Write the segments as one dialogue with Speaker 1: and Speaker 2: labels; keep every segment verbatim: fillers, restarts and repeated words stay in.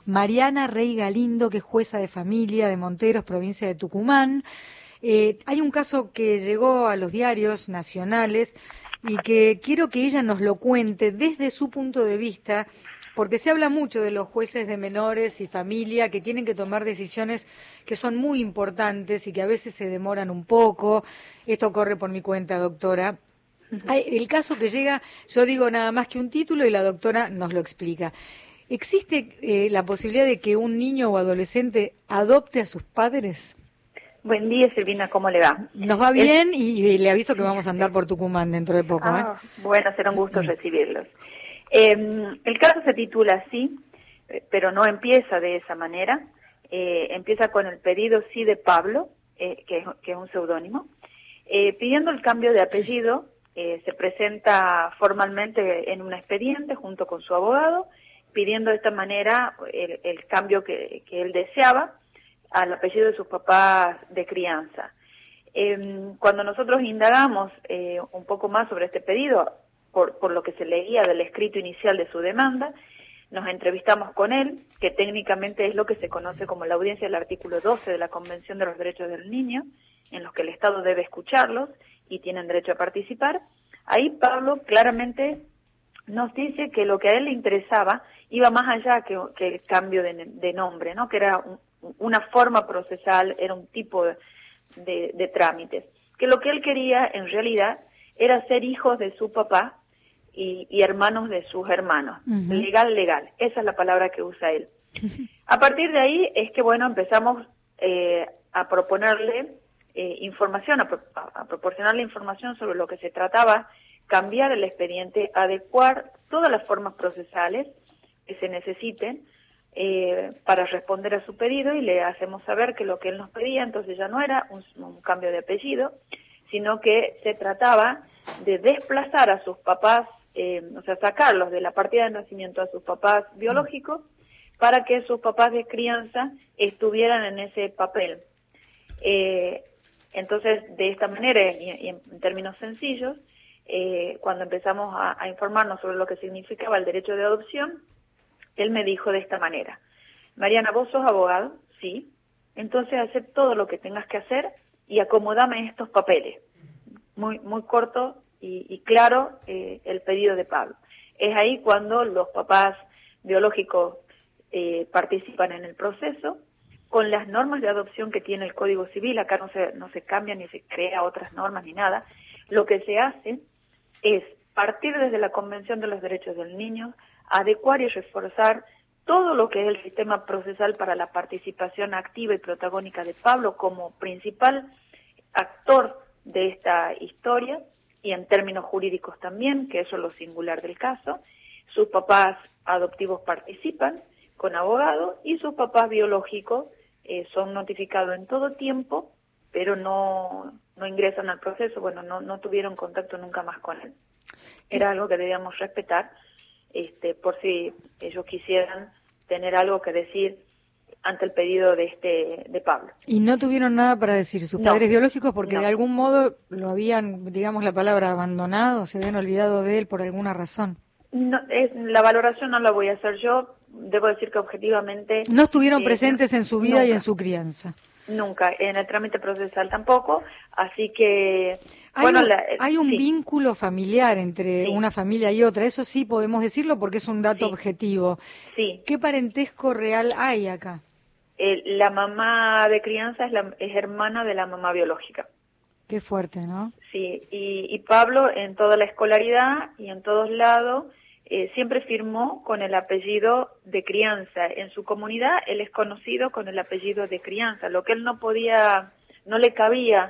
Speaker 1: Mariana Rey Galindo, que es jueza de familia de Monteros, provincia de Tucumán. Eh, hay un caso que llegó a los diarios nacionales y que quiero que ella nos lo cuente desde su punto de vista, porque se habla mucho de los jueces de menores y familia que tienen que tomar decisiones que son muy importantes y que a veces se demoran un poco. Esto corre por mi cuenta, doctora. Hay, el caso que llega, yo digo nada más que un título y la doctora nos lo explica. ¿Existe eh, la posibilidad de que un niño o adolescente adopte a sus padres?
Speaker 2: Buen día, Silvina, ¿cómo le va?
Speaker 1: Nos va bien es... y, y le aviso que vamos a andar por Tucumán dentro de poco.
Speaker 2: Ah,
Speaker 1: ¿eh?
Speaker 2: Bueno, será un gusto recibirlos. Eh, el caso se titula así, pero no empieza de esa manera. Eh, empieza con el pedido sí de Pablo, eh, que, es, que es un seudónimo. Eh, pidiendo el cambio de apellido, eh, se presenta formalmente en un expediente junto con su abogado, pidiendo de esta manera el, el cambio que, que él deseaba al apellido de sus papás de crianza. Eh, cuando nosotros indagamos eh, un poco más sobre este pedido, por, por lo que se leía del escrito inicial de su demanda, nos entrevistamos con él, que técnicamente es lo que se conoce como la audiencia del artículo doce de la Convención de los Derechos del Niño, en los que el Estado debe escucharlos y tienen derecho a participar. Ahí Pablo claramente nos dice que lo que a él le interesaba iba más allá que, que el cambio de, de nombre, ¿no? Que era un, una forma procesal, era un tipo de, de, de trámites. Que lo que él quería en realidad era ser hijos de su papá y, y hermanos de sus hermanos. Uh-huh. Legal, legal. Esa es la palabra que usa él. A partir de ahí es que, bueno, empezamos eh, a proponerle eh, información, a, pro, a proporcionarle información sobre lo que se trataba, cambiar el expediente, adecuar todas las formas procesales que se necesiten eh, para responder a su pedido, y le hacemos saber que lo que él nos pedía entonces ya no era un, un cambio de apellido, sino que se trataba de desplazar a sus papás, eh, o sea, sacarlos de la partida de nacimiento a sus papás biológicos para que sus papás de crianza estuvieran en ese papel. Eh, entonces, de esta manera, y, y en términos sencillos, eh, cuando empezamos a, a informarnos sobre lo que significaba el derecho de adopción, él me dijo de esta manera: Mariana, ¿vos sos abogado? Sí. Entonces, haz todo lo que tengas que hacer y acomodame estos papeles. Muy, muy corto y, y claro eh, el pedido de Pablo. Es ahí cuando los papás biológicos eh, participan en el proceso, con las normas de adopción que tiene el Código Civil. Acá no se, no se cambian ni se crea otras normas ni nada. Lo que se hace es partir desde la Convención de los Derechos del Niño, adecuar y reforzar todo lo que es el sistema procesal para la participación activa y protagónica de Pablo como principal actor de esta historia, y en términos jurídicos también, que eso es lo singular del caso. Sus papás adoptivos participan con abogado y sus papás biológicos eh, son notificados en todo tiempo, pero no, no ingresan al proceso, bueno, no, no tuvieron contacto nunca más con él. Era algo que debíamos respetar, este, por si ellos quisieran tener algo que decir ante el pedido de este de Pablo.
Speaker 1: ¿Y no tuvieron nada para decir sus
Speaker 2: no,
Speaker 1: padres biológicos porque
Speaker 2: no.
Speaker 1: de algún modo lo habían, digamos la palabra, abandonado, se habían olvidado de él por alguna razón?
Speaker 2: No, es, la valoración no la voy a hacer yo, debo decir que objetivamente...
Speaker 1: No estuvieron
Speaker 2: eh,
Speaker 1: presentes en su vida
Speaker 2: nunca,
Speaker 1: y en su crianza.
Speaker 2: Nunca, en el trámite procesal tampoco, así que...
Speaker 1: Hay
Speaker 2: bueno,
Speaker 1: un,
Speaker 2: la,
Speaker 1: hay un
Speaker 2: sí.
Speaker 1: vínculo familiar entre
Speaker 2: sí.
Speaker 1: una familia y otra, eso sí podemos decirlo porque es un dato
Speaker 2: sí.
Speaker 1: objetivo.
Speaker 2: Sí.
Speaker 1: ¿Qué parentesco real hay acá?
Speaker 2: Eh, la mamá de crianza es, la, es hermana de la mamá biológica.
Speaker 1: Qué fuerte, ¿no?
Speaker 2: Sí, y, y Pablo en toda la escolaridad y en todos lados eh, siempre firmó con el apellido de crianza. En su comunidad él es conocido con el apellido de crianza. Lo que él no podía, no le cabía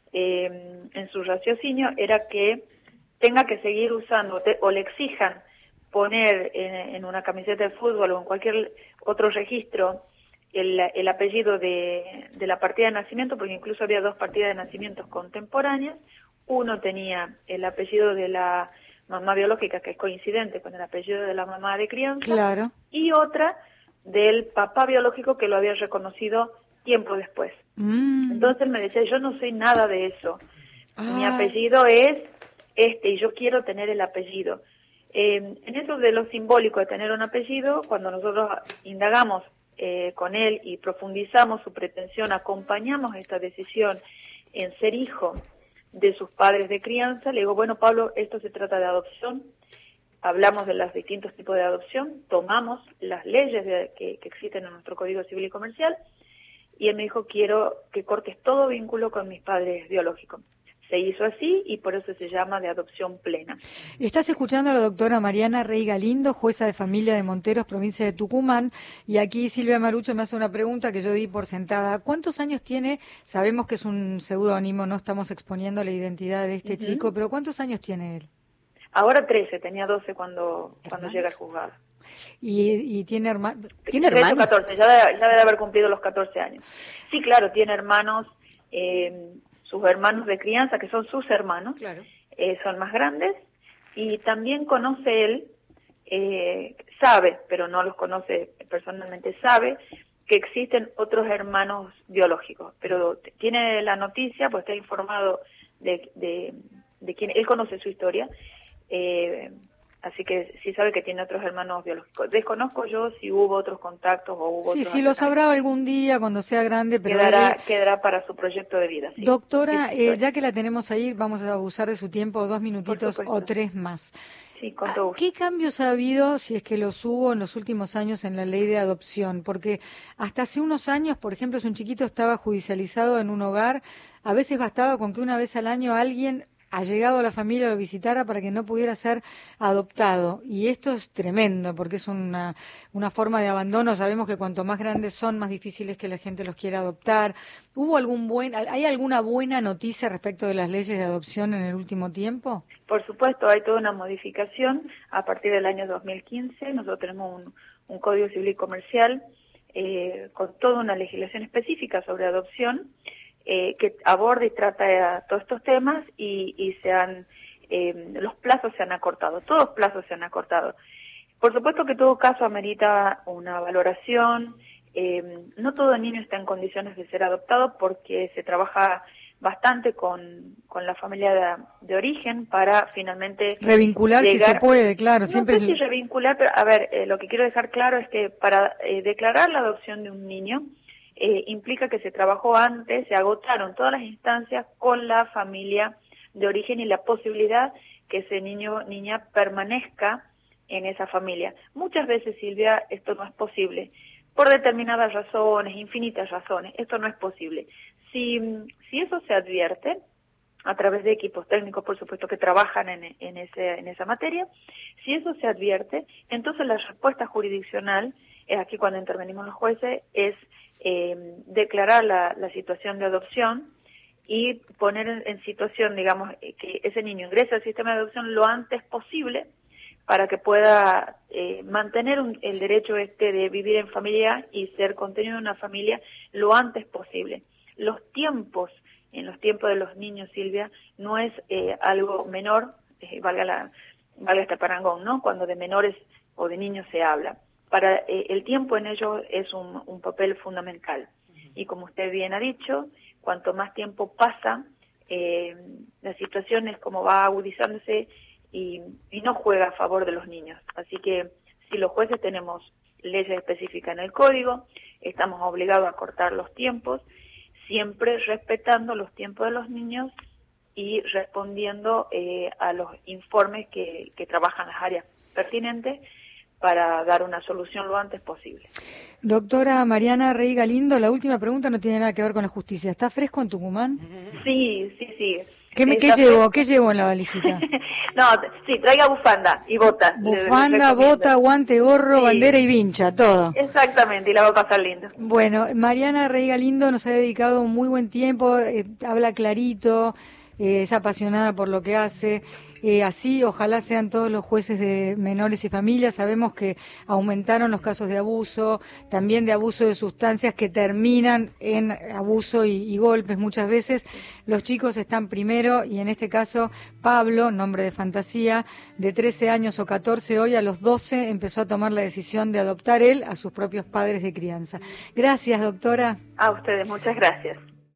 Speaker 2: eh, en su raciocinio era que tenga que seguir usando te, o le exijan poner en, en una camiseta de fútbol o en cualquier otro registro El, el apellido de, de la partida de nacimiento, porque incluso había dos partidas de nacimientos contemporáneas. Uno tenía el apellido de la mamá biológica, que es coincidente con el apellido de la mamá de crianza,
Speaker 1: claro.
Speaker 2: y otra del papá biológico, que lo había reconocido tiempo después.
Speaker 1: Mm.
Speaker 2: Entonces él me decía, yo no sé nada de eso,
Speaker 1: ah.
Speaker 2: mi apellido es este y yo quiero tener el apellido. Eh, en eso de lo simbólico de tener un apellido, cuando nosotros indagamos eh, con él y profundizamos su pretensión, acompañamos esta decisión en ser hijo de sus padres de crianza, le digo, bueno, Pablo, esto se trata de adopción, hablamos de los distintos tipos de adopción, tomamos las leyes de, que, que existen en nuestro Código Civil y Comercial, y él me dijo, quiero que cortes todo vínculo con mis padres biológicos. Se hizo así y por eso se llama de adopción plena.
Speaker 1: Estás escuchando a la doctora Mariana Rey Galindo, jueza de familia de Monteros, provincia de Tucumán, y aquí Silvia Marucho me hace una pregunta que yo di por sentada. ¿Cuántos años tiene? Sabemos que es un seudónimo, no estamos exponiendo la identidad de este uh-huh. chico, pero ¿cuántos años tiene él?
Speaker 2: Ahora trece, tenía doce cuando, cuando llega al juzgado.
Speaker 1: ¿Y, y tiene, herma ¿tiene
Speaker 2: hermanos?
Speaker 1: hermanos?
Speaker 2: catorce, ya debe, ya debe haber cumplido los catorce años. Sí, claro, tiene hermanos, eh, sus hermanos de crianza, que son sus hermanos,
Speaker 1: claro.
Speaker 2: eh, son más grandes, y también conoce él, eh, sabe, pero no los conoce personalmente, sabe que existen otros hermanos biológicos, pero tiene la noticia, pues está informado de, de, de quién, él conoce su historia, eh, así que sí sabe que tiene otros hermanos biológicos. Desconozco yo si hubo otros contactos o hubo
Speaker 1: sí,
Speaker 2: otros...
Speaker 1: Sí, lo sabrá algún día cuando sea grande, pero...
Speaker 2: Quedará,
Speaker 1: él...
Speaker 2: quedará para su proyecto de vida. Sí.
Speaker 1: Doctora, eh, ya que la tenemos ahí, vamos a abusar de su tiempo, dos minutitos o tres más.
Speaker 2: Sí, con todo gusto.
Speaker 1: ¿Qué cambios ha habido, si es que los hubo en los últimos años en la ley de adopción? Porque hasta hace unos años, por ejemplo, si un chiquito estaba judicializado en un hogar, a veces bastaba con que una vez al año alguien allegado a la familia lo visitara para que no pudiera ser adoptado. Y esto es tremendo, porque es una, una forma de abandono. Sabemos que cuanto más grandes son, más difíciles que la gente los quiera adoptar. ¿Hubo algún buen, ¿Hay alguna buena noticia respecto de las leyes de adopción en el último tiempo?
Speaker 2: Por supuesto, hay toda una modificación. A partir del año dos mil quince, nosotros tenemos un, un Código Civil y Comercial eh, con toda una legislación específica sobre adopción, Eh, que aborda y trata eh, todos estos temas y, y se han, eh, los plazos se han acortado, todos los plazos se han acortado. Por supuesto que todo caso amerita una valoración, eh, no todo niño está en condiciones de ser adoptado porque se trabaja bastante con, con la familia de, de origen para finalmente...
Speaker 1: Revincular llegar, si se puede, claro.
Speaker 2: No
Speaker 1: siempre
Speaker 2: sé si revincular, pero a ver, eh, lo que quiero dejar claro es que para eh, declarar la adopción de un niño, Eh, implica que se trabajó antes, se agotaron todas las instancias con la familia de origen y la posibilidad que ese niño o niña permanezca en esa familia. Muchas veces, Silvia, esto no es posible, por determinadas razones, infinitas razones, esto no es posible. Si, si eso se advierte, a través de equipos técnicos, por supuesto, que trabajan en, en, ese, en esa materia, si eso se advierte, entonces la respuesta jurisdiccional, es aquí cuando intervenimos los jueces, es eh, declarar la, la situación de adopción y poner en, en situación, digamos, que ese niño ingrese al sistema de adopción lo antes posible para que pueda eh, mantener un, el derecho este de vivir en familia y ser contenido en una familia lo antes posible. Los tiempos, en los tiempos de los niños, Silvia, no es eh, algo menor, eh, valga, la, valga este parangón, ¿no? Cuando de menores o de niños se habla. Para eh, el tiempo en ello es un, un papel fundamental. Y como usted bien ha dicho, cuanto más tiempo pasa, eh, la situación es como va agudizándose y, y no juega a favor de los niños. Así que si los jueces tenemos leyes específicas en el código, estamos obligados a cortar los tiempos, siempre respetando los tiempos de los niños y respondiendo eh, a los informes que, que trabajan las áreas pertinentes para dar una solución lo antes posible.
Speaker 1: Doctora Mariana Rey Galindo, la última pregunta no tiene nada que ver con la justicia. ¿Está fresco en Tucumán?
Speaker 2: Sí, sí, sí.
Speaker 1: ¿Qué, me, ¿qué llevó? ¿Qué llevó en la valijita?
Speaker 2: No, sí, traiga bufanda y bota.
Speaker 1: Bufanda, bota, guante, gorro, sí, bandera y vincha, todo.
Speaker 2: Exactamente, y la va a pasar lindo.
Speaker 1: Bueno, Mariana Rey Galindo nos ha dedicado un muy buen tiempo, eh, habla clarito, eh, es apasionada por lo que hace. Eh, así, ojalá sean todos los jueces de menores y familias. Sabemos que aumentaron los casos de abuso, también de abuso de sustancias que terminan en abuso y, y golpes muchas veces. Los chicos están primero y en este caso Pablo, nombre de fantasía, de trece años o catorce, hoy a los doce empezó a tomar la decisión de adoptar él a sus propios padres de crianza. Gracias, doctora.
Speaker 2: A ustedes, muchas gracias.